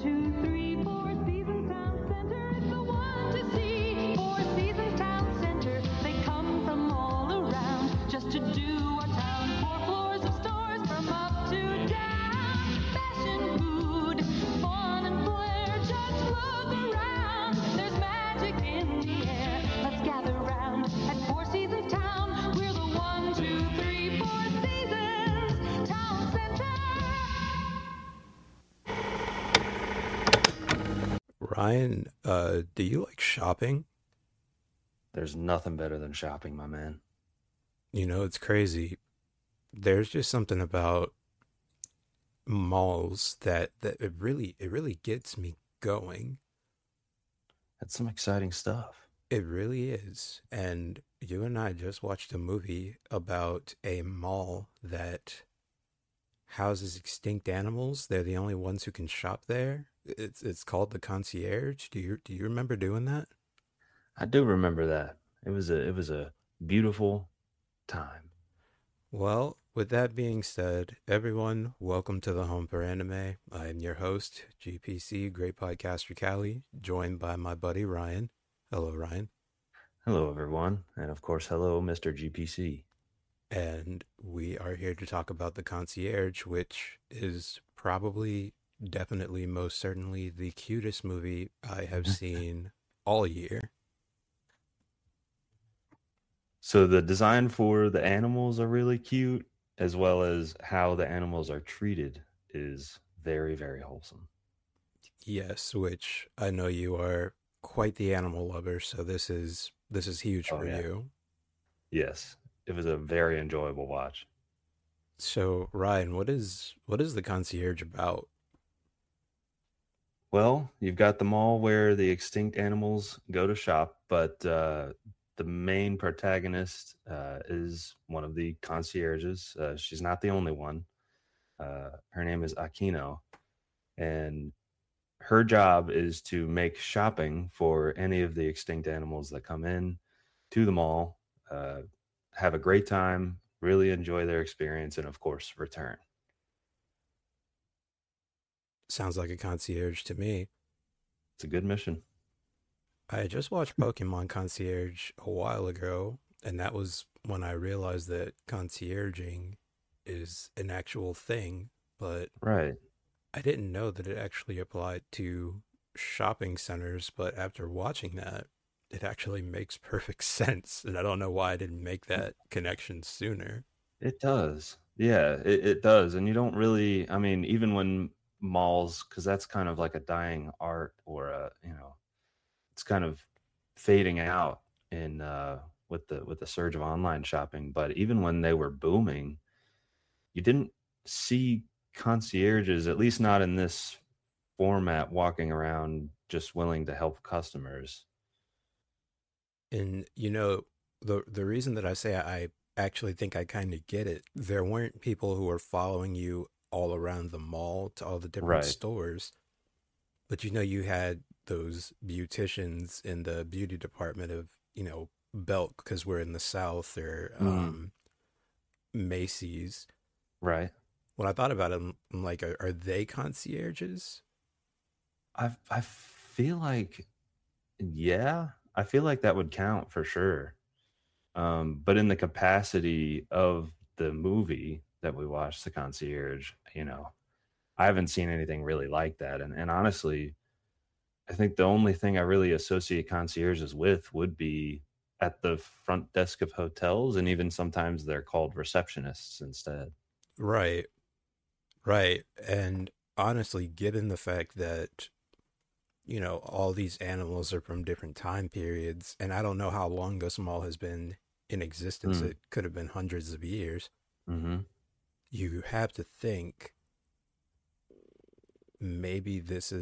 two, three, Four Seasons Town Center is the one to see. Four Seasons Town Center, they come from all around just to do our town. 4 floors of stores from up to down. Fashion, food, fun and flair, just look around. There's magic in the air. Let's gather round at Four Seasons Town. We're the 1, 2, 3, Four Seasons Town Center. Ryan, do you like shopping? There's nothing better than shopping, my man. You know, it's crazy. There's just something about malls that it really gets me going. That's some exciting stuff. It really is. And you and I just watched a movie about a mall that houses extinct animals. They're the only ones who can shop there. It's called the Concierge. Do you remember doing that? I do remember that. It was a beautiful time. Well, with that being said, everyone, welcome to the Home for Anime. I am your host, GPC, Great Podcaster Cali, joined by my buddy Ryan. Hello, Ryan. Hello, everyone, and of course, hello, Mr. GPC. And we are here to talk about the Concierge, which is probably, definitely, most certainly the cutest movie I have seen all year. So the design for the animals are really cute, as well as how the animals are treated is very, very wholesome. Yes, which I know you are quite the animal lover, so this is huge Oh, for yeah. you. Yes, it was a very enjoyable watch. So, Ryan, what is the Concierge about? Well, you've got the mall where the extinct animals go to shop, but the main protagonist is one of the concierges. She's not the only one. Her name is Aquino, and her job is to make shopping for any of the extinct animals that come in to the mall, have a great time, really enjoy their experience, and of course, return. Sounds like a concierge to me. It's a good mission. I just watched Pokemon Concierge a while ago, and that was when I realized that concierging is an actual thing, but Right. I didn't know that it actually applied to shopping centers. But after watching that, it actually makes perfect sense, and I don't know why I didn't make that connection sooner. It does. Yeah, it does. And you don't really, I mean, even when malls, because that's kind of like a dying art or it's kind of fading out in with the surge of online shopping. But even when they were booming, you didn't see concierges, at least not in this format, walking around just willing to help customers. And the reason that I say I actually think I kind of get it, there weren't people who were following you all around the mall to all the different Right. stores, but you had those beauticians in the beauty department of, Belk, because we're in the South, or Macy's. Right. When I thought about it, I'm like, are they concierges? I feel like, yeah, I feel like that would count for sure. But in the capacity of the movie that we watched, The Concierge, I haven't seen anything really like that. And honestly, I think the only thing I really associate concierges with would be at the front desk of hotels, and even sometimes they're called receptionists instead. Right, right. And honestly, given the fact that all these animals are from different time periods, and I don't know how long this mall has been in existence. Mm. It could have been hundreds of years. Mm-hmm. You have to think maybe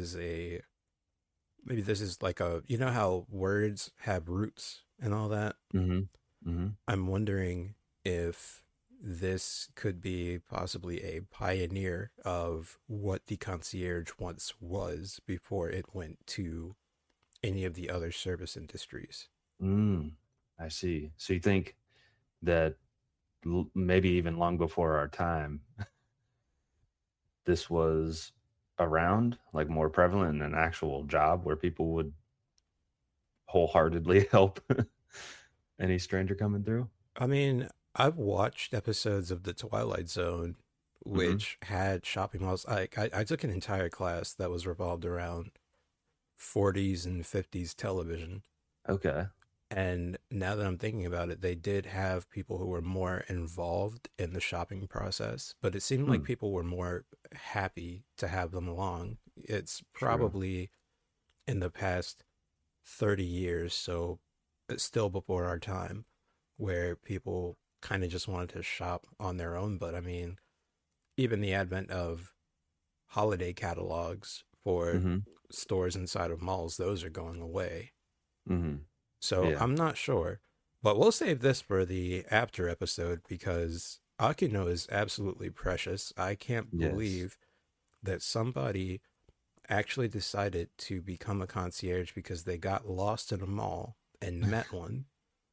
this is like how words have roots and all that. Mm-hmm. Mm-hmm. I'm wondering if this could be possibly a pioneer of what the concierge once was before it went to any of the other service industries. I see. So you think that maybe even long before our time, this was around, like more prevalent in an actual job where people would wholeheartedly help any stranger coming through. I mean, I've watched episodes of The Twilight Zone, Hmm. which had shopping malls. I took an entire class that was revolved around 40s and 50s television. Okay. And now that I'm thinking about it, they did have people who were more involved in the shopping process, but it seemed like Hmm. people were more happy to have them along. It's True. probably in the past 30 years, so it's still before our time, where people kind of just wanted to shop on their own. But I mean, even the advent of holiday catalogs for Hmm. stores inside of malls, those are going away. Hmm. So Yeah. I'm not sure, but we'll save this for the after episode because Akino is absolutely precious. I can't Yes. believe that somebody actually decided to become a concierge because they got lost in a mall and met one.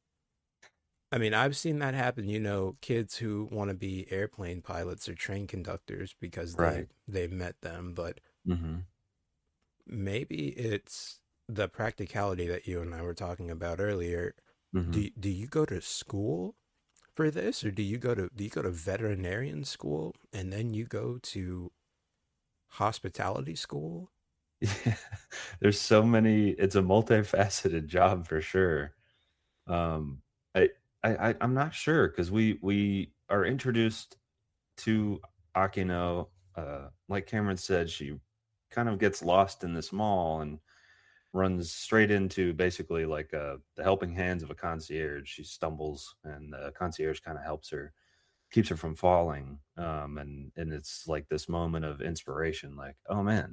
I mean, I've seen that happen, kids who want to be airplane pilots or train conductors because they Right. they met them, but Hmm. maybe it's the practicality that you and I were talking about earlier. Hmm. Do you go to school for this, or do you go to veterinarian school and then you go to hospitality school? Yeah. There's so many. It's a multifaceted job for sure. Um, I, I'm not sure because we are introduced to Akino. Like Cameron said, she kind of gets lost in this mall and runs straight into basically like the helping hands of a concierge. She stumbles, and the concierge kind of helps her, keeps her from falling. And it's like this moment of inspiration, like, oh man,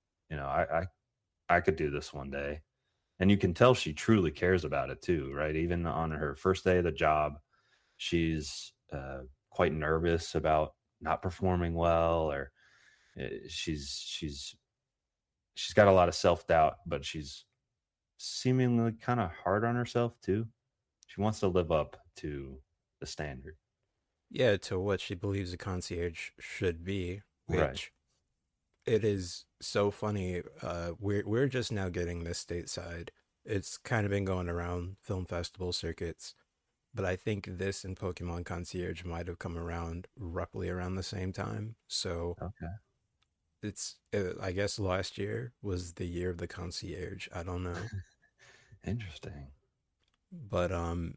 I could do this one day. And you can tell she truly cares about it too, right? Even on her first day of the job, she's quite nervous about not performing well, or she's got a lot of self doubt, but she's seemingly kind of hard on herself too. She wants to live up to the standard. Yeah, to what she believes a concierge should be, Right. which it is so funny. We're just now getting this stateside. It's kind of been going around film festival circuits, but I think this and Pokemon Concierge might have come around roughly around the same time. So Okay. I guess last year was the year of the concierge. I don't know, Interesting. but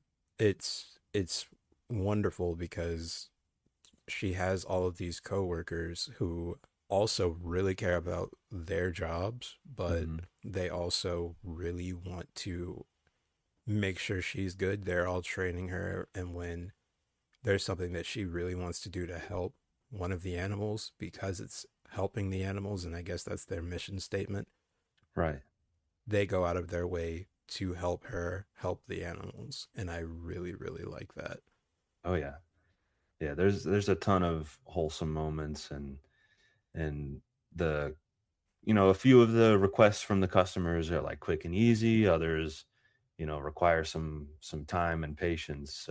it's wonderful because she has all of these coworkers who also really care about their jobs, but Hmm. they also really want to make sure she's good. They're all training her, and when there's something that she really wants to do to help one of the animals because it's helping the animals, and I guess that's their mission statement, Right. they go out of their way to help her help the animals. And I really, really like that. Oh yeah. Yeah. There's a ton of wholesome moments, and the a few of the requests from the customers are like quick and easy. Others, require some time and patience.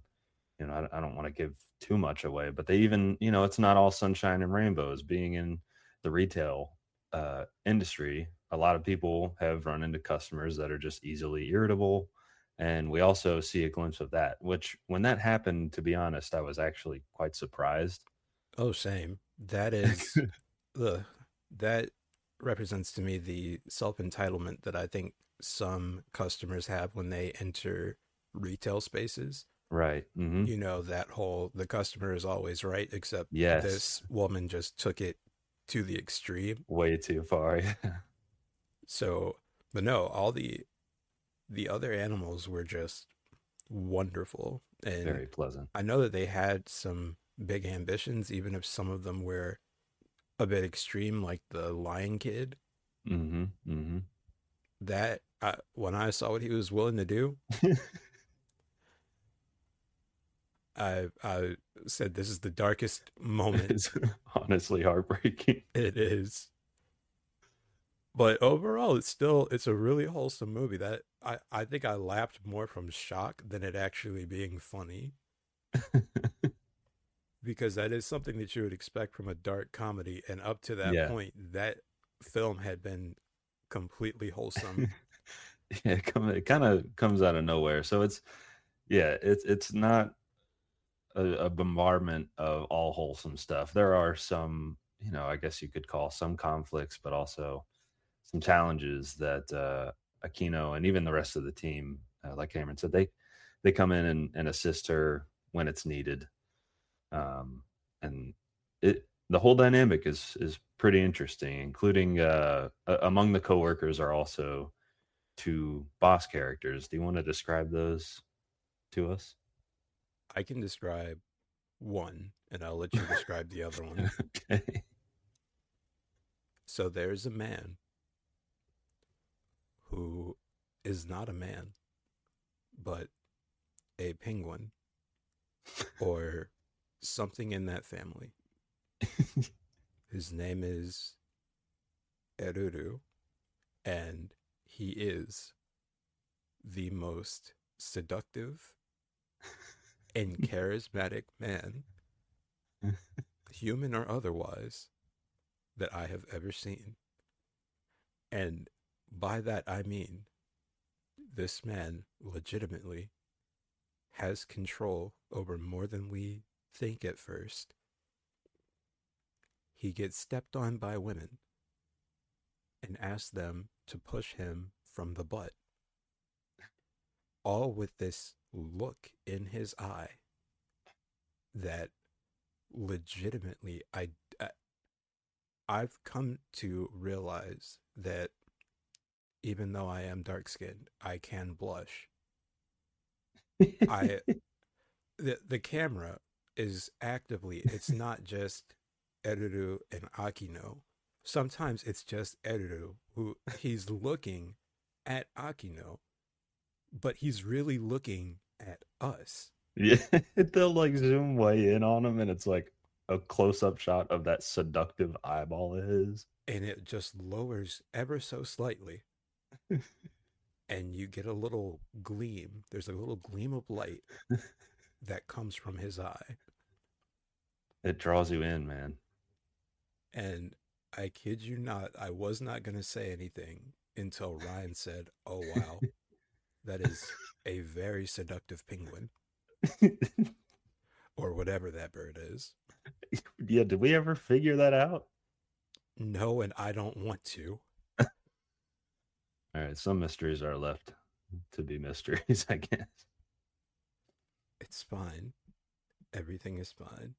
I don't want to give too much away, but they even, it's not all sunshine and rainbows. Being in the retail industry, a lot of people have run into customers that are just easily irritable. And we also see a glimpse of that, which when that happened, to be honest, I was actually quite surprised. Oh, same. That is, ugh, that represents to me the self entitlement that I think some customers have when they enter retail spaces. Right. Hmm. That whole the customer is always right, except Yes. this woman just took it to the extreme. Way too far. So, but no, all the other animals were just wonderful. And Very pleasant. I know that they had some big ambitions, even if some of them were a bit extreme, like the Lion Kid. Hmm. Hmm. When I saw what he was willing to do, I said, "This is the darkest moment It's honestly heartbreaking. it is." But overall, it's a really wholesome movie that I think I laughed more from shock than it actually being funny. because that is something that you would expect from a dark comedy, and up to that Yeah. point, that film had been completely wholesome. Yeah, it kind of comes out of nowhere. So it's not a bombardment of all wholesome stuff. There are some, I guess you could call some conflicts, but also some challenges that Aquino and even the rest of the team, like Cameron said, they come in and assist her when it's needed. And the whole dynamic is pretty interesting, including among the coworkers are also two boss characters. Do you want to describe those to us? I can describe one, and I'll let you describe the other one. Okay. So there's a man who is not a man, but a penguin or something in that family. His name is Eruru, and he is the most seductive and charismatic man, human or otherwise, that I have ever seen. And by that I mean this man legitimately has control over more than we think at first. He gets stepped on by women and asks them to push him from the butt, all with this look in his eye that legitimately I've come to realize that even though I am dark skinned, I can blush. I the camera is actively, it's not just Eruru and Akino. Sometimes it's just Eruru who he's looking at Akino, but he's really looking at us. Yeah, they'll like zoom way in on him, and it's like a close-up shot of that seductive eyeball of his. And it just lowers ever so slightly. And you get a little gleam. There's a little gleam of light that comes from his eye. It draws you in, man. And I kid you not, I was not going to say anything until Ryan said, "Oh, wow, that is a very seductive penguin," or whatever that bird is. Yeah, did we ever figure that out? No, and I don't want to. All right, some mysteries are left to be mysteries, I guess. It's fine. Everything is fine.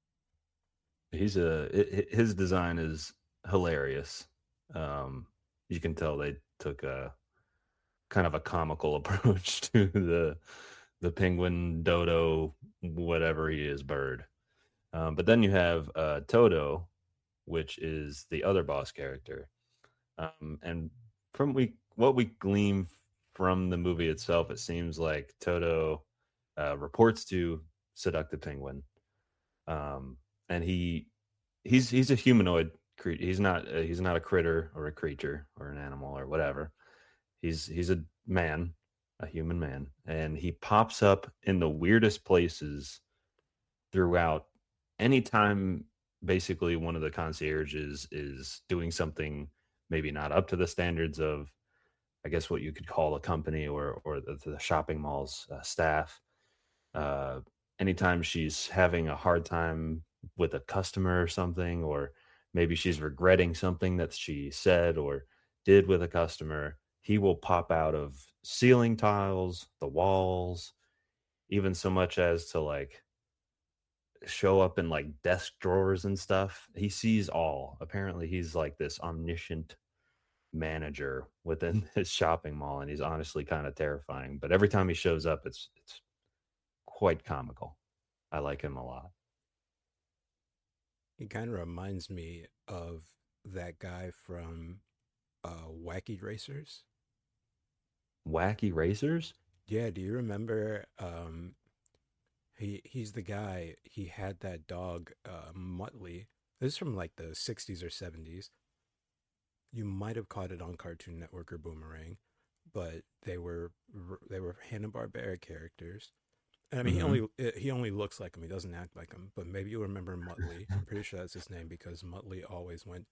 His design is hilarious. You can tell they took a kind of a comical approach to the penguin, dodo, whatever he is, bird. But then you have Toto, which is the other boss character. And from what we glean from the movie itself, it seems like Toto reports to Seductive Penguin, and he's a humanoid creature. He's not a critter or a creature or an animal or whatever. He's a man, a human man, and he pops up in the weirdest places throughout. Anytime, basically, one of the concierges is doing something maybe not up to the standards of, I guess, what you could call a company or the shopping mall's staff. Uh, Anytime she's having a hard time with a customer or something, or maybe she's regretting something that she said or did with a customer, he will pop out of ceiling tiles, the walls, even so much as to like show up in like desk drawers and stuff. He sees all. Apparently, he's like this omniscient manager within his shopping mall, and he's honestly kind of terrifying. But every time he shows up, it's quite comical. I like him a lot. He kind of reminds me of that guy from Wacky Racers. Wacky Racers? Yeah, do you remember? He's the guy. He had that dog, Muttley. This is from like the '60s or '70s. You might have caught it on Cartoon Network or Boomerang, but they were Hanna Barbera characters, And I mean, he only looks like him. He doesn't act like him. But maybe you remember Muttley. I'm pretty sure that's his name because Muttley always went.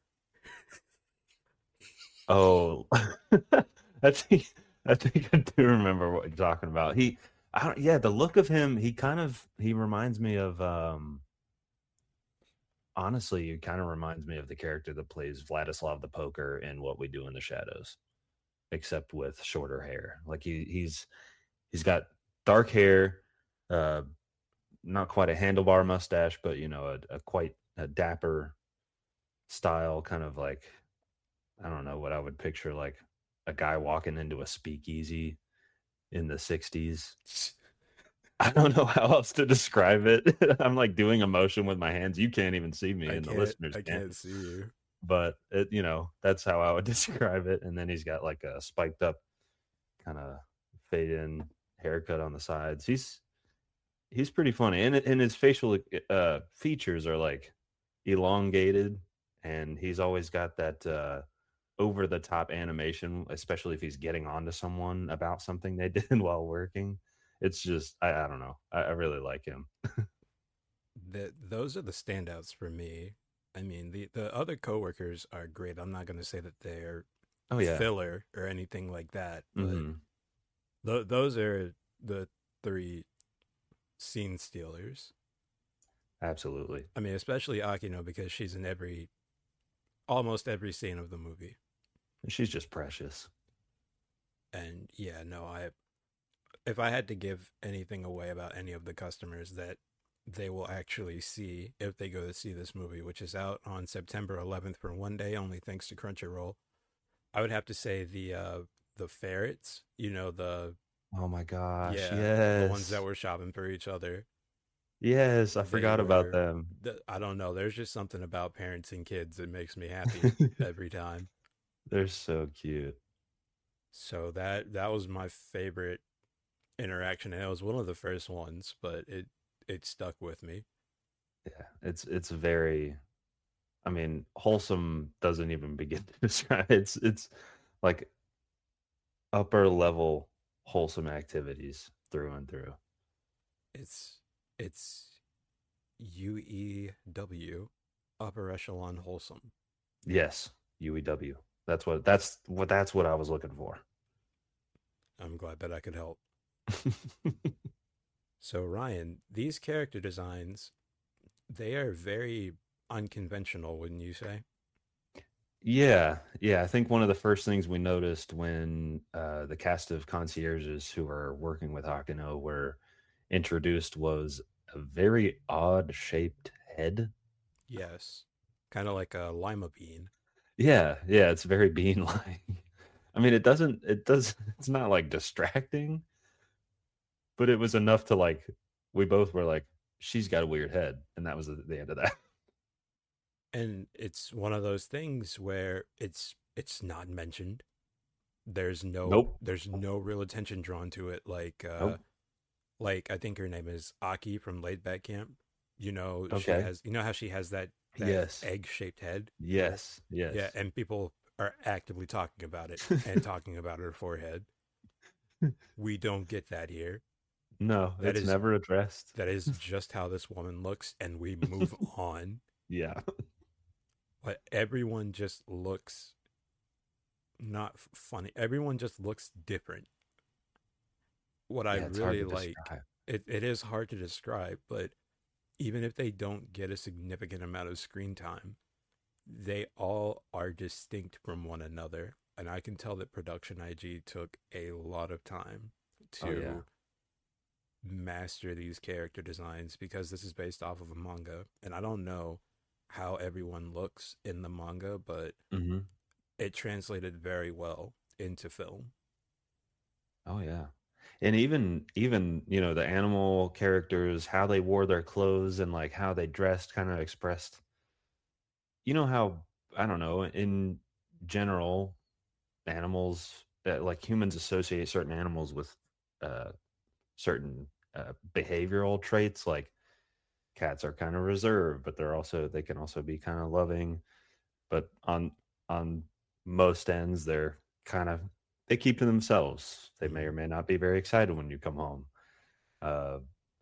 Oh, I think I think I do remember what you're talking about. I don't, yeah, the look of him, he reminds me of honestly, it kind of reminds me of the character that plays Vladislav the Poker in What We Do in the Shadows, except with shorter hair. Like he's got dark hair, uh, not quite a handlebar mustache, but you know, a quite a dapper style, kind of like, I don't know what I would picture, like a guy walking into a speakeasy in the 60s. I don't know how else to describe it. I'm like doing a motion with my hands. You can't even see me, and the listeners can't see you. But it, you know, that's how I would describe it. And then he's got like a spiked up kind of fade in haircut on the sides. He's pretty funny, and his facial features are like elongated, and he's always got that over the top animation, especially if he's getting onto someone about something they did while working. It's just, I don't know. I really like him. Those are the standouts for me. I mean, the other coworkers are great. I'm not going to say that they're filler or anything like that, but those are the three scene stealers. Absolutely. I mean, especially Akino, because she's in almost every scene of the movie. She's just precious. And yeah, no, if I had to give anything away about any of the customers that they will actually see if they go to see this movie, which is out on September 11th for one day only, thanks to Crunchyroll, I would have to say the ferrets. You know, oh my gosh, yes, the ones that were shopping for each other. Yes, I forgot about them. I don't know. There's just something about parents and kids that makes me happy every time. They're so cute. So that was my favorite interaction, and it was one of the first ones, but it stuck with me. Yeah, it's very, I mean, wholesome doesn't even begin to describe it. It's like upper level wholesome activities through and through. It's UEW, upper echelon wholesome. Yes, UEW. That's what I was looking for. I'm glad that I could help. So Ryan, these character designs, they are very unconventional, wouldn't you say? Yeah. I think one of the first things we noticed when the cast of concierges who are working with Akino were introduced was a very odd shaped head. Yes, kind of like a lima bean. Yeah, it's very bean-like. I mean, it's not like distracting, but it was enough to like, we both were like, she's got a weird head, and that was the end of that. And it's one of those things where it's not mentioned. There's no real attention drawn to it. Like like I think her name is Aki from Laid Back Camp. You know, she has, you know how she has that yes, egg-shaped head. Yes. Yeah, and people are actively talking about it and talking about her forehead. We don't get that here. No, it's never addressed. That is just how this woman looks, and we move on. Yeah. But everyone just looks not funny. Everyone just looks different. What I really like, it is hard to describe, but even if they don't get a significant amount of screen time, they all are distinct from one another. And I can tell that Production IG took a lot of time to master these character designs, because this is based off of a manga. And I don't know how everyone looks in the manga, but it translated very well into film. Oh yeah. And even you know, the animal characters, how they wore their clothes and like how they dressed kind of expressed, you know, how, I don't know, in general, animals, like humans associate certain animals with certain behavioral traits. Like cats are kind of reserved, but they can also be kind of loving. But on most ends, they keep to themselves. They may or may not be very excited when you come home.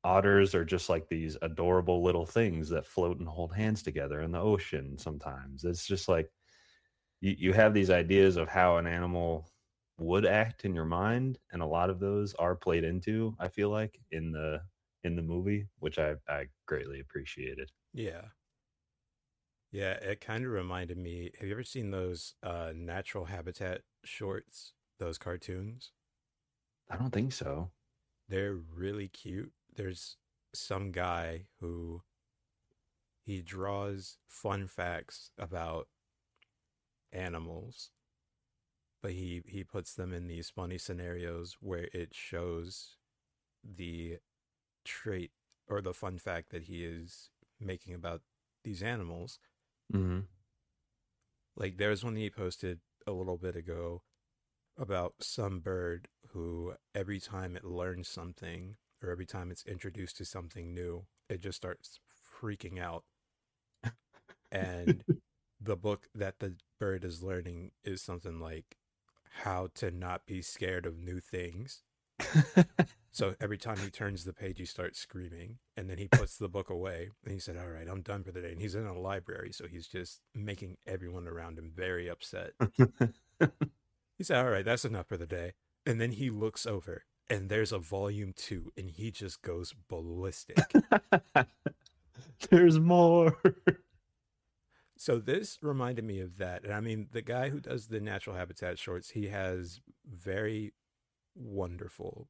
otters are just like these adorable little things that float and hold hands together in the ocean sometimes. It's just like you have these ideas of how an animal would act in your mind, and a lot of those are played into, I feel like, in the movie, which I greatly appreciated. Yeah. Yeah, it kind of reminded me. Have you ever seen those natural habitat shorts, those cartoons? I don't think so. They're really cute. There's some guy who he draws fun facts about animals, but he puts them in these funny scenarios where it shows the trait or the fun fact that he is making about these animals. Hmm. Like there's one he posted a little bit ago about some bird who every time it learns something or every time it's introduced to something new, it just starts freaking out. And the book that the bird is learning is something like how to not be scared of new things. So every time he turns the page, he starts screaming, and then he puts the book away. And he said, "All right, I'm done for the day." And he's in a library, so he's just making everyone around him very upset. He said, "All right, that's enough for the day." And then he looks over, and there's a volume two, and he just goes ballistic. There's more. So this reminded me of that. And I mean, the guy who does the natural habitat shorts, he has very wonderful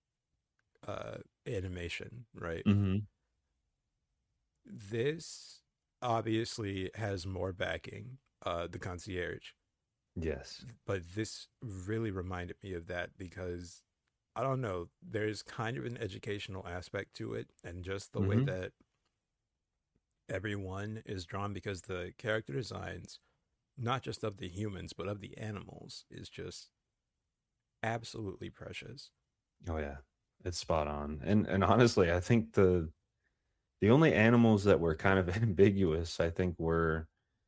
animation, right? Hmm. This obviously has more backing, the concierge, Yes. but this really reminded me of that because I don't know, there's kind of an educational aspect to it, and just the way Hmm. that everyone is drawn because the character designs, not just of the humans, but of the animals, is just absolutely precious. Oh yeah, it's spot on. And honestly, I think the only animals that were kind of ambiguous, I think, were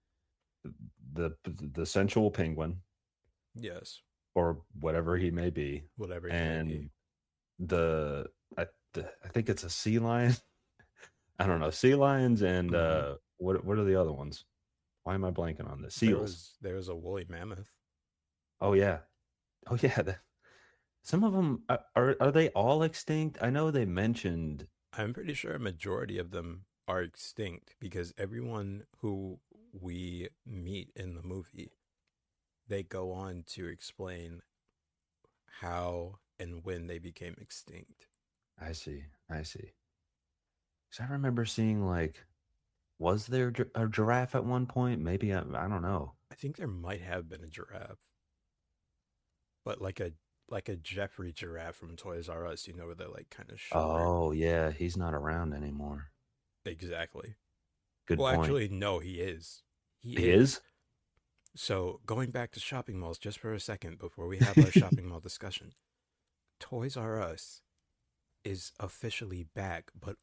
the sensual penguin Yes, or whatever he may be, whatever he may be. and the I think it's a sea lion. I don't know, sea lions and Hmm. what are the other ones? Why am I blanking on this? There Seals. was there was a woolly mammoth. Oh yeah, oh yeah. Some of them are they all extinct? I know they mentioned. I'm pretty sure a majority of them are extinct because everyone who we meet in the movie, they go on to explain how and when they became extinct. I see, I see. 'Cause I remember seeing like, was there a giraffe at one point? Maybe I don't know. I think there might have been a giraffe, but like a Jeffrey giraffe from Toys R Us, you know, where they're like kind of short. Oh yeah, he's not around anymore. Exactly. Good Well, point. actually, no, he is. He He is. is. So going back to shopping malls just for a second before we have our shopping mall discussion, Toys R Us is officially back, but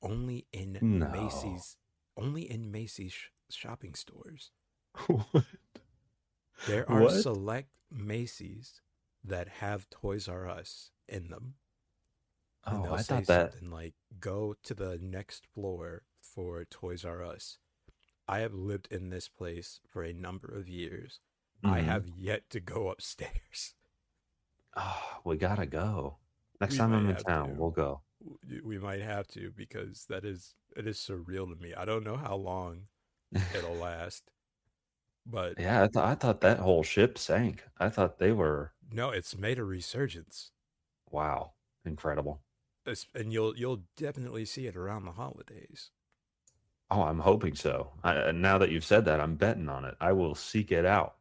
No. Only in Macy's shopping stores. What? There are What? select Macy's that have Toys R Us in them, and Oh, they'll I say thought that. something like, "Go to the next floor for Toys R Us." I have lived in this place for a number of years. I Hmm. have yet to go upstairs. Oh, we gotta go. Next We time might I'm in have town, to. we'll go. We might have to because that is it is surreal to me. I don't know how long it'll last, but Yeah, I thought that whole ship sank. I thought they were no, it's made a resurgence. wow, incredible. And you'll definitely see it around the holidays. Oh, I'm hoping so. Now that you've said that, I'm betting on it. I will seek it out.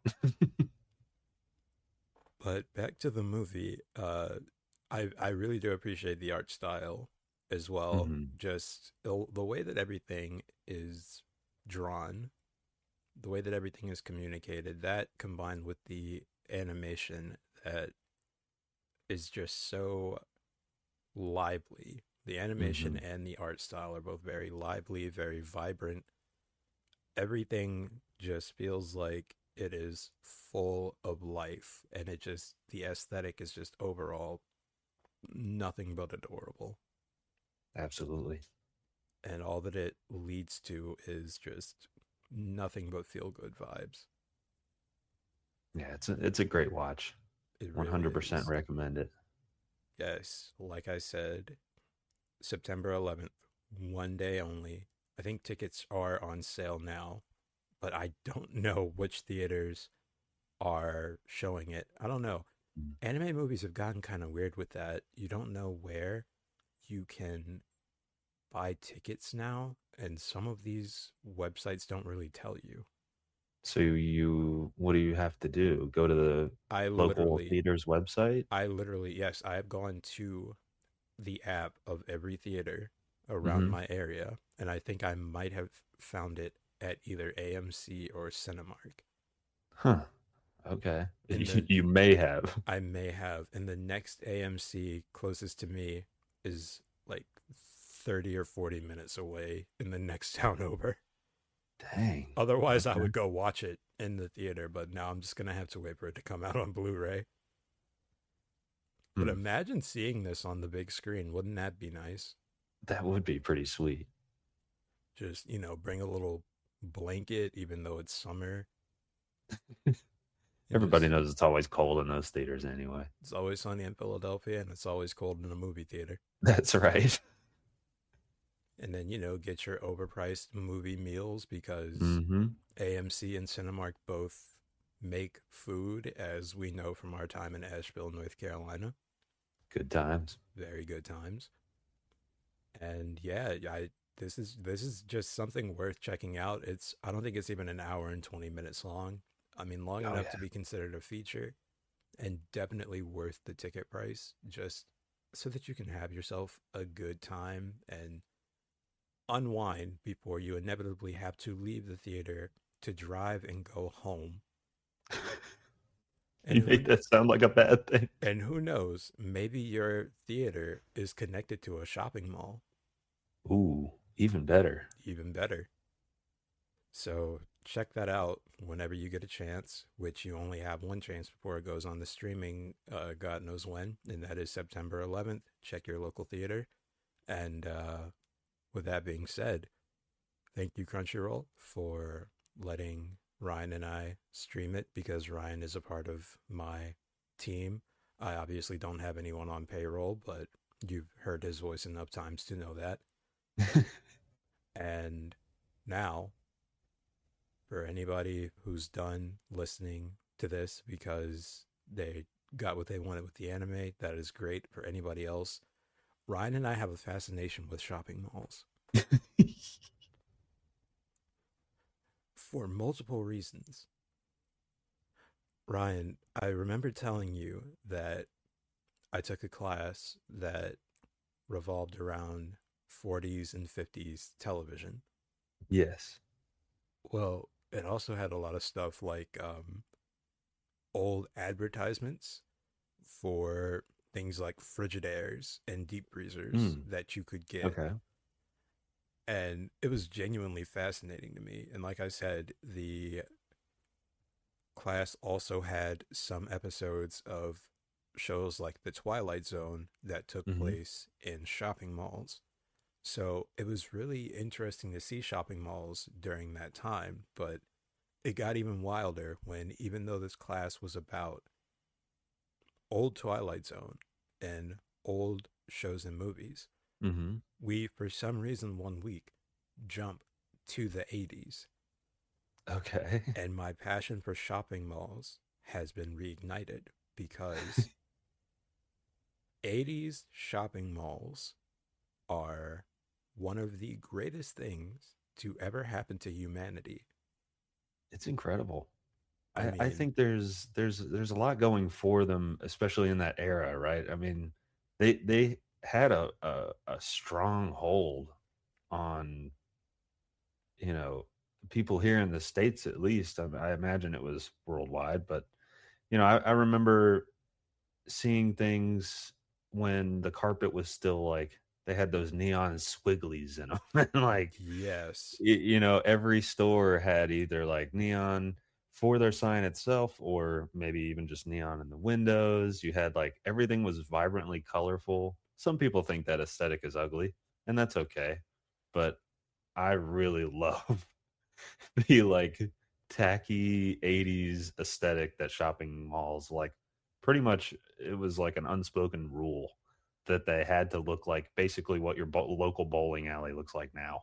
But back to the movie, I really do appreciate the art style as well. Hmm. Just the way that everything is drawn, the way that everything is communicated, that combined with the animation that is just so lively. The animation Hmm. and the art style are both very lively, very vibrant. Everything just feels like it is full of life, and it just the aesthetic is just overall nothing but adorable. Absolutely. And all that it leads to is just nothing but feel good vibes. Yeah, it's a great watch. It really 100% is. recommend it. Yes, like I said, September 11th, one day only. I think tickets are on sale now, but I don't know which theaters are showing it. I don't know. Mm. Anime movies have gotten kind of weird with that. You don't know where you can buy tickets now, and some of these websites don't really tell you. So what do you have to do? Go to the I local literally, theater's website? yes, I have gone to the app of every theater around Mm-hmm. my area, and I think I might have found it at either AMC or Cinemark. Huh. Okay. And You, the you may have. I may have, and the next AMC closest to me is like 30 or 40 minutes away in the next town over. Dang. Otherwise, I Okay. would go watch it in the theater, but now I'm just going to have to wait for it to come out on Blu ray. But Hmm. imagine seeing this on the big screen. Wouldn't that be nice? That would be pretty sweet. Just, bring a little blanket, even though it's summer. And Everybody just, knows it's always cold in those theaters anyway. it's always sunny in Philadelphia, and it's always cold in a movie theater. That's right. And then, get your overpriced movie meals because Mm-hmm. AMC and Cinemark both make food, as we know from our time in Asheville, North Carolina. Good times. Very good times. And yeah, this is just something worth checking out. I don't think it's even an hour and 20 minutes long. I mean, long Oh enough yeah. to be considered a feature, and definitely worth the ticket price, just so that you can have yourself a good time and unwind before you inevitably have to leave the theater to drive and go home. And You who made that sound like a bad thing. and who knows, maybe your theater is connected to a shopping mall. Ooh, even better. Even better. So check that out whenever you get a chance, which you only have one chance before it goes on the streaming, God knows when, and that is September 11th. Check your local theater. And with that being said, thank you, Crunchyroll, for letting Ryan and I stream it because Ryan is a part of my team. I obviously don't have anyone on payroll, but you've heard his voice enough times to know that. And now, for anybody who's done listening to this because they got what they wanted with the anime, that is great. For anybody else, Ryan and I have a fascination with shopping malls for multiple reasons. Ryan, I remember telling you that I took a class that revolved around 40s and 50s television. Yes. Well, it also had a lot of stuff like old advertisements for things like Frigidaires and deep freezers Mm, that you could get. okay. And it was genuinely fascinating to me. And like I said, the class also had some episodes of shows like The Twilight Zone that took Hmm. place in shopping malls. So it was really interesting to see shopping malls during that time, but it got even wilder when, even though this class was about old Twilight Zone and old shows and movies, Hmm. we, for some reason, one week jump to the 80s. Okay. And my passion for shopping malls has been reignited because 80s shopping malls are one of the greatest things to ever happen to humanity. It's incredible. I I mean, think there's a lot going for them, especially in that era, right? I mean, they had a strong hold on, you know, people here in the States at least. I imagine it was worldwide, but I remember seeing things when the carpet was still like they had those neon squigglies in them, and like yes, every store had either like neon for their sign itself or maybe even just neon in the windows. You had like everything was vibrantly colorful. Some people think that aesthetic is ugly, and that's okay. But I really love the like tacky 80s aesthetic that shopping malls like pretty much it was like an unspoken rule that they had to look like basically what your local bowling alley looks like now.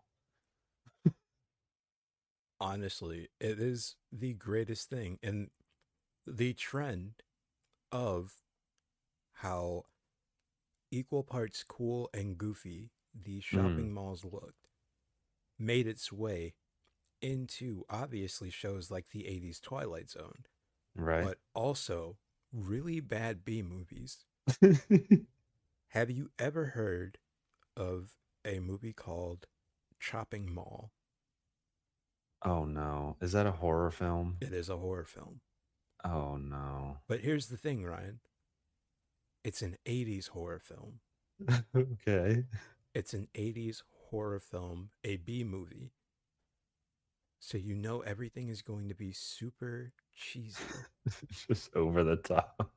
Honestly, it is the greatest thing. And the trend of how equal parts cool and goofy the Mm, shopping malls looked made its way into obviously shows like the 80s Twilight Zone, right. but also really bad B movies. Have you ever heard of a movie called Chopping Mall? Oh no. Is that a horror film? It is a horror film. Oh no. But here's the thing, Ryan. It's an 80s horror film. Okay. It's an 80s horror film, a B movie. So you know everything is going to be super cheesy. Just over the top.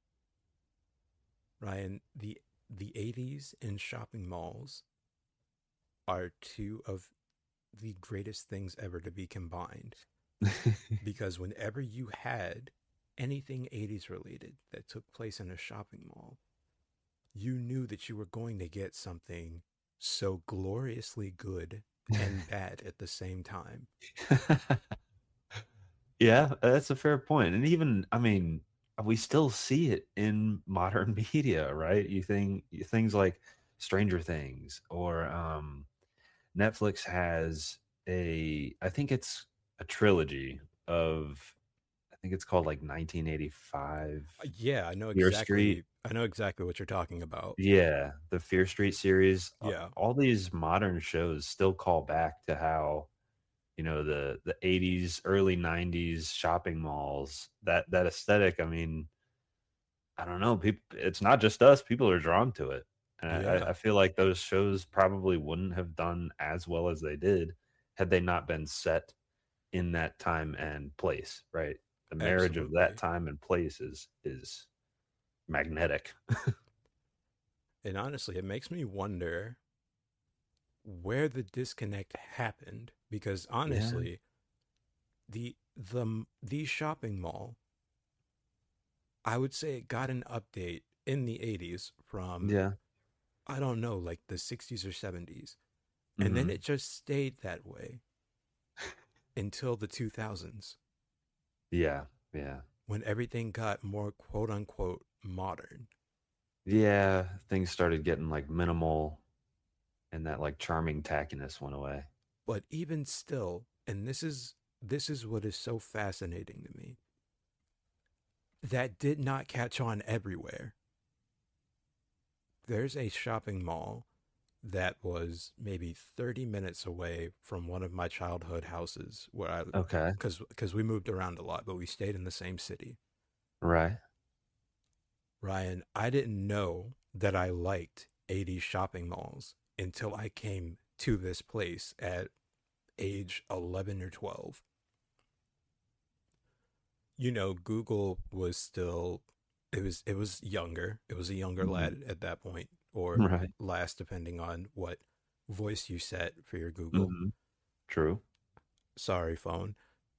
Ryan, the 80s in shopping malls are two of the greatest things ever to be combined because whenever you had anything 80s related that took place in a shopping mall, you knew that you were going to get something so gloriously good and bad at the same time. Yeah, that's a fair point. And even, I mean, we still see it in modern media, right? You think things like Stranger Things or Netflix has I think it's a trilogy of, I think it's called like 1985 Yeah, Fear Street. I know exactly what you're talking about. Yeah, the Fear Street series. Yeah, All these modern shows still call back to how the 80s early 90s shopping malls, that aesthetic. I mean, I don't know, people, it's not just us, people are drawn to it, and I yeah, feel like those shows probably wouldn't have done as well as they did had they not been set in that time and place, right? The marriage of that absolutely. time and place is magnetic. And honestly, it makes me wonder where the disconnect happened because Yeah, honestly, the shopping mall, I would say it got an update in the 80s from yeah. I don't know, like the 60s or 70s. And then Hmm. it just stayed that way until the 2000s Yeah, yeah. when everything got more quote unquote modern. Yeah, things started getting like minimal and that like charming tackiness went away. But even still, and this is what is so fascinating to me. That did not catch on everywhere. There's a shopping mall that was maybe 30 minutes away from one of my childhood houses where I Okay. because we moved around a lot, but we stayed in the same city. Right. Ryan, I didn't know that I liked 80s shopping malls until I came to this place at age 11 or 12. Google was still it was younger. It was a younger Mhm. lad at that point or Right. lass depending on what voice you set for your Google. Hmm. True. Sorry, phone.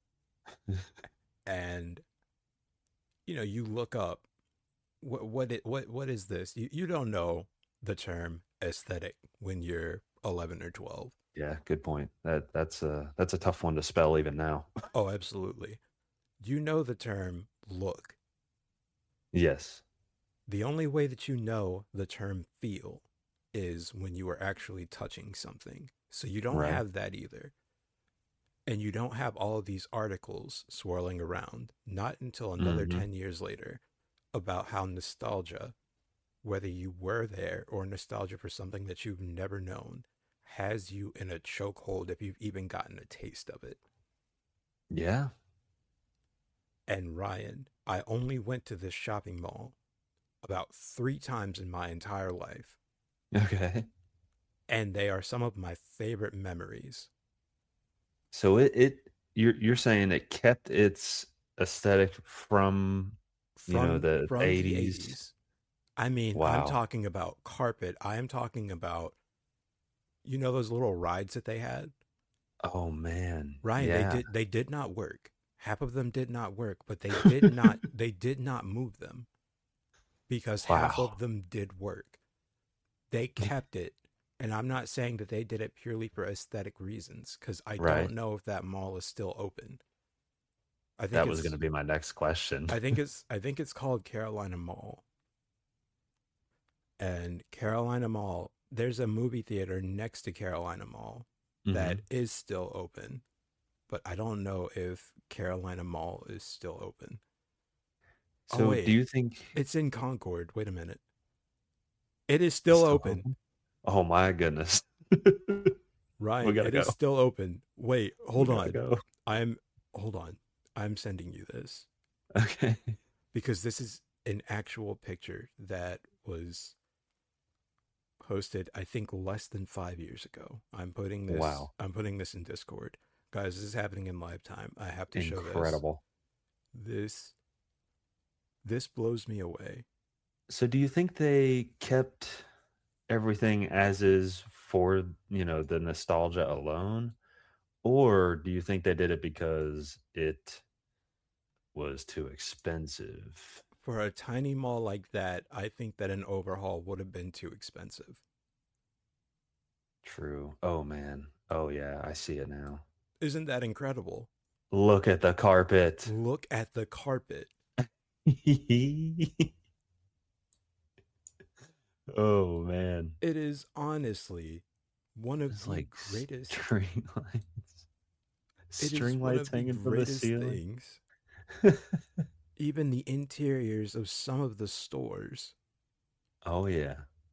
And you look up what is this? You don't know the term aesthetic when you're 11 or 12. Yeah, good point. That's a tough one to spell even now. Oh, absolutely. You know the term look. Yes. The only way that you know the term feel is when you are actually touching something. So you don't Right. have that either. And you don't have all of these articles swirling around, not until another Hmm. 10 years later, about how nostalgia, whether you were there or nostalgia for something that you've never known, has you in a chokehold if you've even gotten a taste of it. Yeah. And Ryan, I only went to this shopping mall about 3 times in my entire life, Okay. and they are some of my favorite memories So you're saying it kept its aesthetic from, from the from the 80s. 80s. I mean, I'm Wow. talking about carpet. I am talking about You know those little rides that they had? Oh man. Ryan, Yeah. they did not work. Half of them did not work, but they did not move them because half Wow. of them did work. They kept it. And I'm not saying that they did it purely for aesthetic reasons because I Right. don't know if that mall is still open. I think That was going it's to be my next question. I think it's called Carolina Mall. And Carolina Mall, there's a movie theater next to Carolina Mall that Hmm. is still open, but I don't know if Carolina Mall is still open. Oh So do wait, you think it's in Concord. Wait a minute. It is it's still still open. open? Oh my goodness. We Ryan, gotta it is go. still open. Wait, We hold gotta on. go. I'm hold on. I'm sending you this Okay. because this is an actual picture that was posted I think less than 5 years ago. Wow. I'm putting this in Discord. Guys, this is happening in live time. I have to show this. Incredible. This this blows me away. So do you think they kept everything as is for, the nostalgia alone? Or do you think they did it because it was too expensive? For a tiny mall like that, I think that an overhaul would have been too expensive. True. Oh man. Oh yeah, I see it now. Isn't that incredible? Look at the carpet. Look at the carpet. Oh man. It is honestly one of It's the like greatest. string lights. It is String one lights of the hanging from the greatest ceiling. things. Even the interiors of some of the stores. Oh yeah.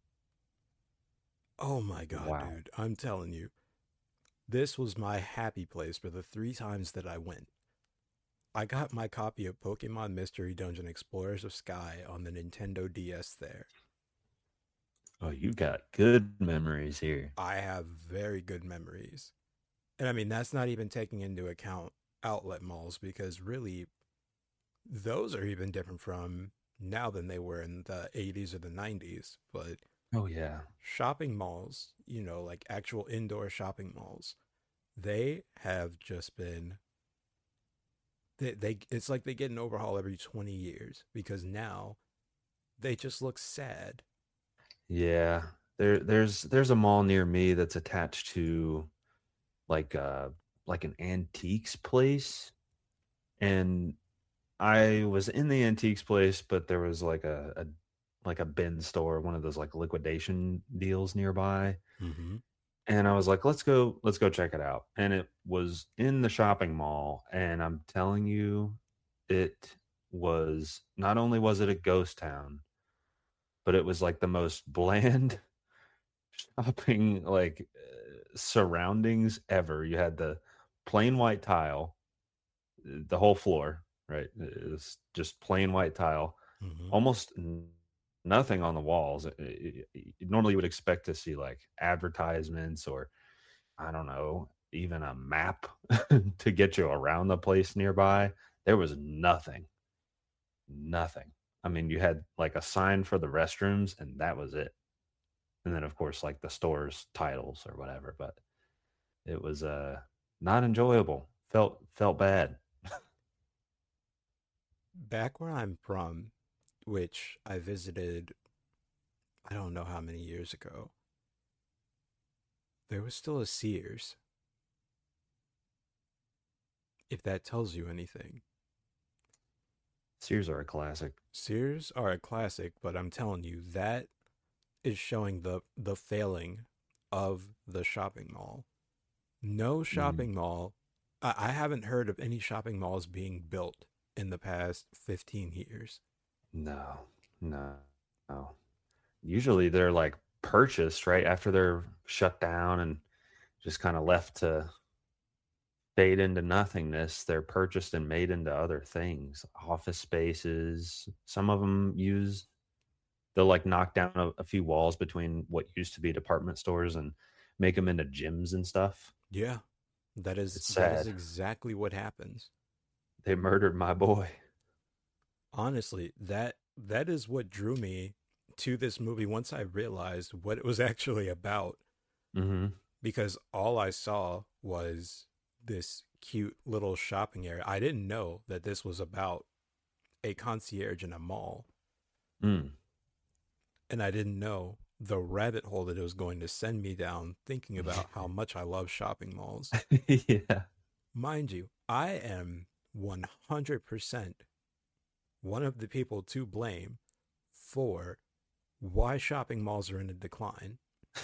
Oh my god, Wow. dude. I'm telling you. This was my happy place for the 3 times that I went. I got my copy of Pokemon Mystery Dungeon Explorers of Sky on the Nintendo DS there. Oh, you got good memories here. I have very good memories. And I mean, that's not even taking into account outlet malls because really, those are even different from now than they were in the 80s or the 90s. But Oh yeah. shopping malls, like actual indoor shopping malls, they have just been they it's like they get an overhaul every 20 years because now they just look sad. Yeah. There's a mall near me that's attached to like like an antiques place. And I was in the antiques place, but there was like a bin store, one of those like liquidation deals nearby. Mm-hmm. And I was like, let's go check it out. And it was in the shopping mall. And I'm telling you, it was not only was it a ghost town, but it was like the most bland shopping surroundings ever. You had the plain white tile, the whole floor, right? It was just plain white tile, Mm-hmm. almost nothing on the walls. Normally, you would expect to see like advertisements or I don't know, even a map to get you around the place nearby. There was nothing, nothing. I mean, you had like a sign for the restrooms, and that was it. And then, of course, like the store's titles or whatever. But it was not enjoyable. Felt bad. Back where I'm from, which I visited, I don't know how many years ago, there was still a Sears, if that tells you anything. Sears are a classic. Sears are a classic, but I'm telling you, that is showing the failing of the shopping mall. No Mm, shopping mall. I haven't heard of any shopping malls being built in the past 15 years. no, no, no. Usually they're like purchased right after they're shut down and just kind of left to fade into nothingness. They're purchased and made into other things, office spaces. Some of them they'll like knock down a few walls between what used to be department stores and make them into gyms and stuff. Yeah, It's that is sad. exactly what happens. They murdered my boy. Honestly, that is what drew me to this movie once I realized what it was actually about. Hmm. because all I saw was this cute little shopping area. I didn't know that this was about a concierge in a mall, Mm. and I didn't know the rabbit hole that it was going to send me down thinking about how much I love shopping malls. Yeah. Mind you, I am 100% one of the people to blame for why shopping malls are in a decline.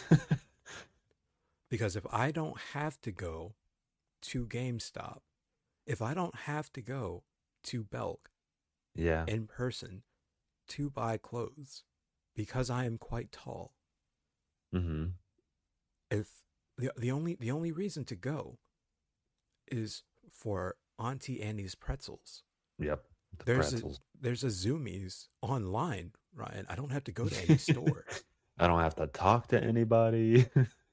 Because if I don't have to go to GameStop, if I don't have to go to Belk Yeah. in person to buy clothes, because I am quite tall, Mm-hmm. if the only reason to go is for Auntie Annie's pretzels. Yep. The There's pretzels. there's a Zoomies online, Ryan. I don't have to go to any store. I don't have to talk to anybody.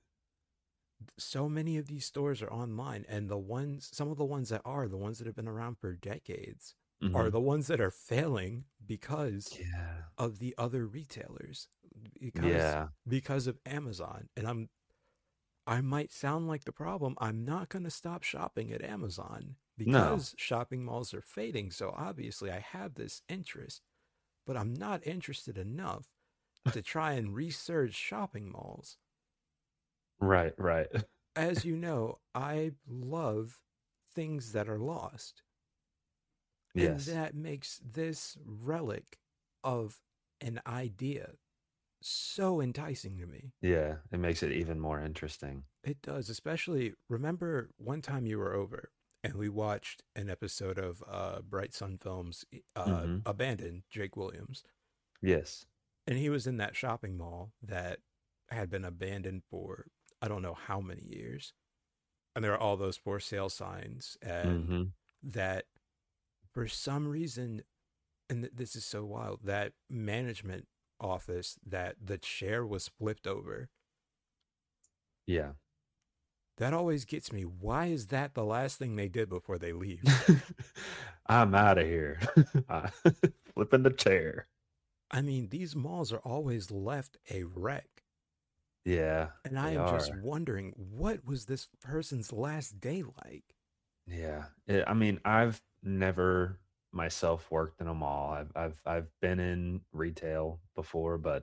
So many of these stores are online, and some of the ones that are the ones that have been around for decades are Mhm. the ones that are failing because Yeah. of the other retailers, Yeah. because of Amazon. And I might sound like the problem. I'm not going to stop shopping at Amazon No. because shopping malls are fading. So obviously I have this interest, but I'm not interested enough to try and research shopping malls. Right. Right. As you know, I love things that are lost. Yes. And that makes this relic of an idea so enticing to me. Yeah. It makes it even more interesting. It does, especially remember one time you were over and we watched an episode of Bright Sun Films Mhm. Abandoned, Jake Williams. Yes. And he was in that shopping mall that had been abandoned for I don't know how many years. And there are all those for sale signs and Mhm. that for some reason, and this is so wild, that management office that the chair was flipped over, Yeah. that always gets me. Why is that the last thing they did before they leave? I'm out of here. Uh, Flipping the chair. I mean, these malls are always left a wreck. Yeah. And I They am just are. wondering, what was this person's last day like? Yeah. I mean, I've never myself worked in a mall. I've been in retail before, but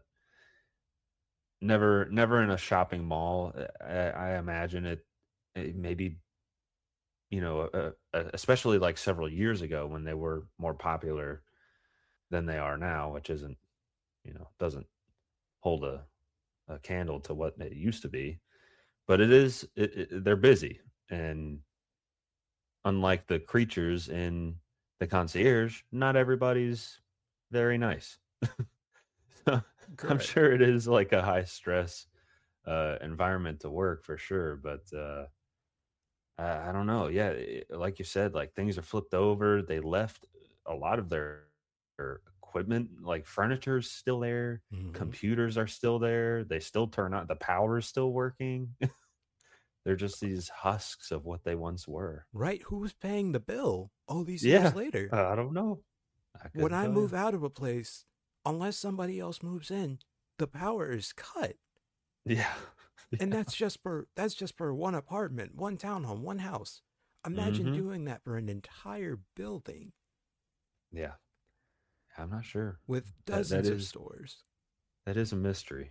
never in a shopping mall. I imagine it maybe, especially like several years ago when they were more popular than they are now, which isn't, doesn't hold a candle to what it used to be. But it is, they're busy. And unlike the creatures in the concierge, not everybody's very nice. So I'm Correct. sure it is like a high stress environment to work for sure. But I don't know. Yeah, like you said, like things are flipped over. They left a lot of their equipment, like furniture's still there, Hmm. computers are still there. They still turn on, the power is still working. They're just these husks of what they once were. Right? Who's paying the bill all these years Yeah, later? I don't know. I When couldn't I tell you. move out of a place, unless somebody else moves in, the power is cut. Yeah. And Yeah. that's just for one apartment, one townhome, one house. Imagine Hmm. doing that for an entire building Yeah. I'm not sure. with That that dozens of is stores. that is a mystery.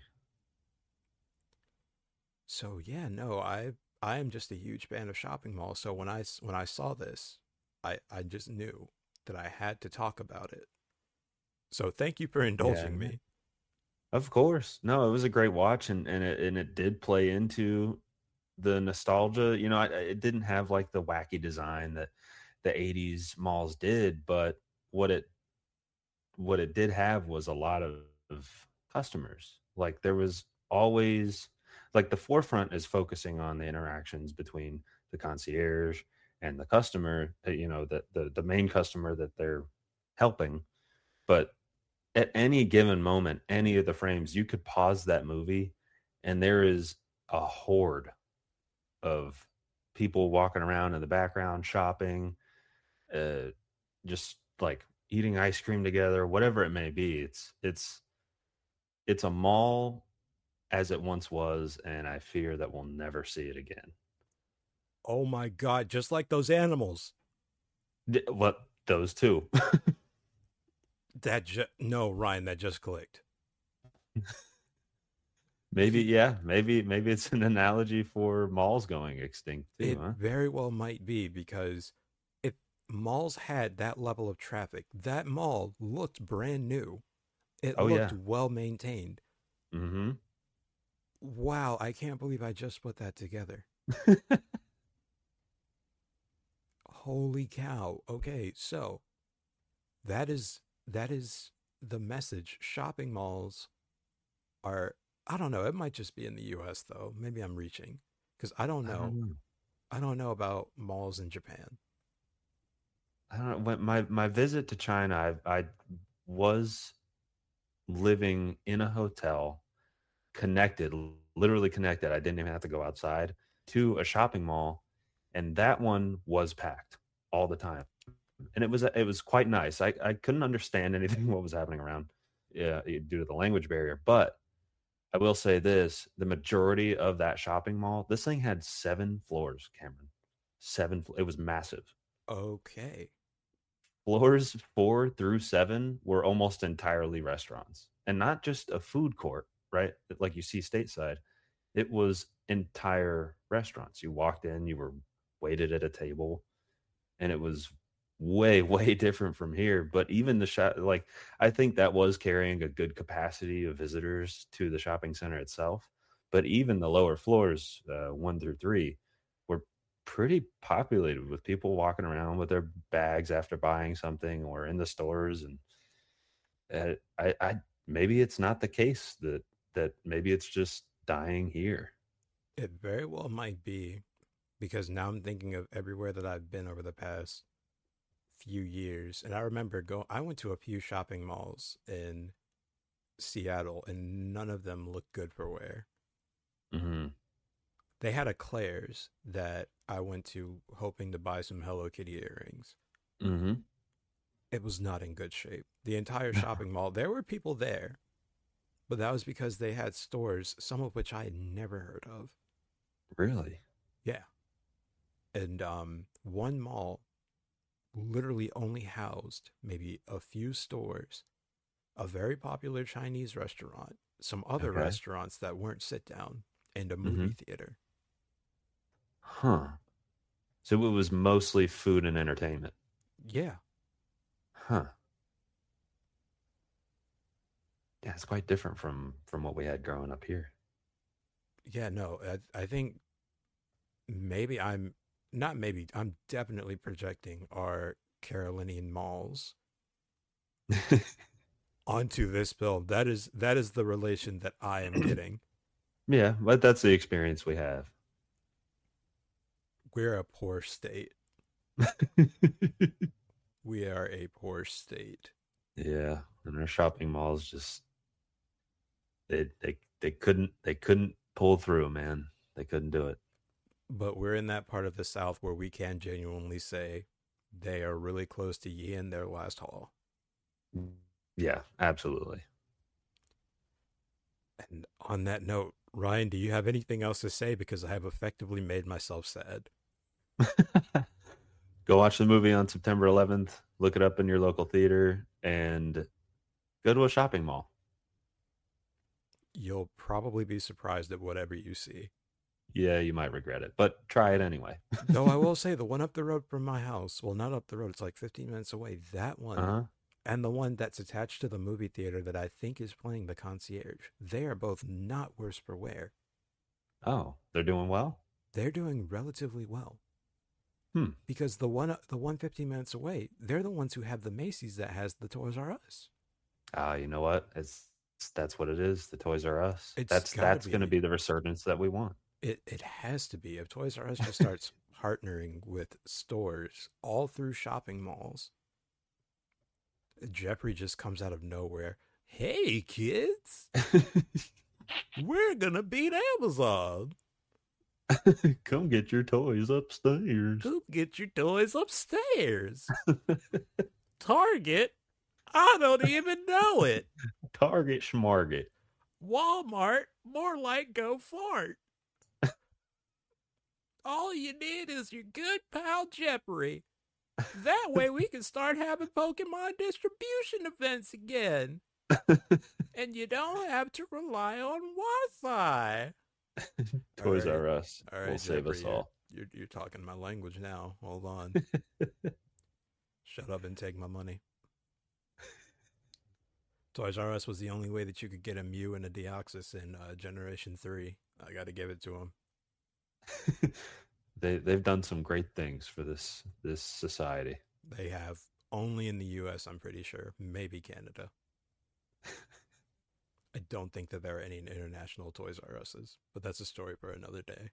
So yeah, no, I am just a huge fan of shopping malls. So when I saw this, I just knew that I had to talk about it. So thank you for Yeah. indulging me. Of course. No, it was a great watch, and it did play into the nostalgia. It didn't have like the wacky design that the 80s malls did, but what it what it did have was a lot of customers. Like there was always, like, the forefront is focusing on the interactions between the concierge and the customer, the main customer that they're helping. But at any given moment, any of the frames, you could pause that movie and there is a horde of people walking around in the background shopping, uh, just like eating ice cream together, whatever it may be. It's a mall as it once was, and I fear that we'll never see it again. Oh my God, just like those animals. What, those two? No, Ryan, that just clicked. Maybe, yeah, maybe it's an analogy for malls going extinct too, It huh? very well might be, because if malls had that level of traffic, that mall looked brand new. It Oh looked yeah. well maintained. Mm-hmm. Wow, I can't believe I just put that together. Holy cow. Okay, so that is the message. Shopping malls are, I don't know, it might just be in the US though. Maybe I'm reaching, cuz I don't I don't know. know. I don't know about malls in Japan. I don't know. When my visit to China, I was living in a hotel, connected, literally connected. I didn't even have to go outside to a shopping mall, and that one was packed all the time. And it was quite nice. I couldn't understand anything what was happening around, yeah, due to the language barrier. But I will say this: the majority of that shopping mall, this thing had 7 floors, Cameron. It was massive. Okay. Floors 4 through 7 were almost entirely restaurants, and not just a food court, right? Like you see stateside. It was entire restaurants. You walked in, you were waited at a table, and it was way, way different from here. But even the shop, like, I think that was carrying a good capacity of visitors to the shopping center itself. But even the lower floors, 1 through 3, were pretty populated with people walking around with their bags after buying something or in the stores. And I maybe it's not the case that maybe it's just dying here. It very well might be, because now I'm thinking of everywhere that I've been over the past few years. And I went to a few shopping malls in Seattle, and none of them looked good for wear. Hmm. They had a Claire's that I went to hoping to buy some Hello Kitty earrings. Hmm. It was not in good shape. The entire shopping mall, there were people there, but that was because they had stores, some of which I had never heard of. Really? Yeah. And one mall literally only housed maybe a few stores, a very popular Chinese restaurant, some other Okay. restaurants that weren't sit down, and a Hmm. movie theater. Huh. So it was mostly food and entertainment. Yeah. Huh. Yeah, it's quite different from what we had growing up here. Yeah, no, I think maybe I'm not maybe, I'm definitely projecting our Carolinian malls onto this film. That is the relation that I am getting. Yeah, but that's the experience we have. We're a poor state. We are a poor state. Yeah, and our shopping malls just they couldn't pull through, man. They couldn't do it. But we're in that part of the South where we can genuinely say they are really close to ye in their last haul. Yeah, absolutely. And on that note, Ryan, do you have anything else to say? Because I have effectively made myself sad. Go watch the movie on September 11th. Look it up in your local theater and go to a shopping mall. You'll probably be surprised at whatever you see. Yeah, you might regret it, but try it anyway. Though I will say the one up the road from my house, well, not up the road, it's like 15 minutes away. That one Uh-huh. and the one that's attached to the movie theater that I think is playing the concierge, they are both not worse for wear. Oh, they're doing well? They're doing relatively well. Hmm. Because the one 15 minutes away, they're the ones who have the Macy's that has the Toys R Us. You know what? That's what it is. The Toys R Us. It's gotta That's going to be. be the resurgence that we want. It has to be. If Toys R Us just starts partnering with stores all through shopping malls, Jeffrey just comes out of nowhere. Hey kids, we're gonna beat Amazon. Come get your toys upstairs. Go get your toys upstairs. Target? I don't even know it. Target Schmarget. Walmart, more like go fart. All you need is your good pal Jeopardy. That way we can start having Pokemon distribution events again. And you don't have to rely on Wi-Fi. Toys All right. R Us All right, will save us Jeopardy, all. You're talking my language now. Hold on. Shut up and take my money. Toys R Us was the only way that you could get a Mew and a Deoxys in Generation 3. I got to give it to them. They've done some great things for this society. They have, only in the US, I'm pretty sure. Maybe Canada. I don't think that there are any international Toys R Us's, but that's a story for another day.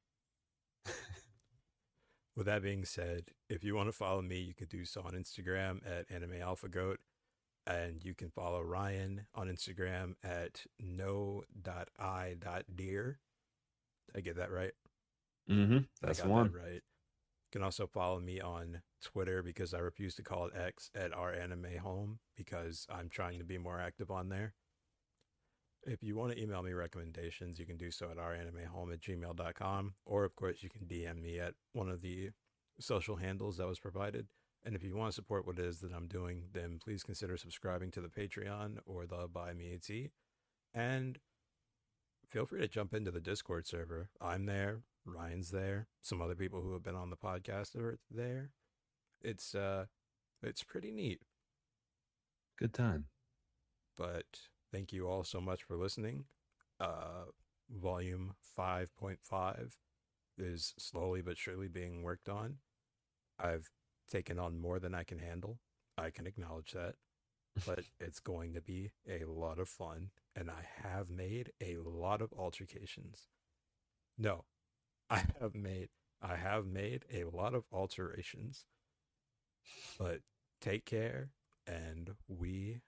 With that being said, if you want to follow me, you could do so on Instagram at AnimeAlphaGoat. And you can follow Ryan on Instagram at no.i.deer. Did I get that right? That's I got one. that right. You can also follow me on Twitter, because I refuse to call it X, at ouranimehome, because I'm trying to be more active on there. If you want to email me recommendations, you can do so at ouranimehome@gmail.com. Or, of course, you can DM me at one of the social handles that was provided. And if you want to support what it is that I'm doing, then please consider subscribing to the Patreon or the Buy Me a Tea. And feel free to jump into the Discord server. I'm there. Ryan's there. Some other people who have been on the podcast are there. It's pretty neat. Good time. But thank you all so much for listening. Volume 5.5 is slowly but surely being worked on. I've taken on more than I can handle. I can acknowledge that. But it's going to be a lot of fun. And I have made a lot of altercations. No, I have made a lot of alterations. But take care, and we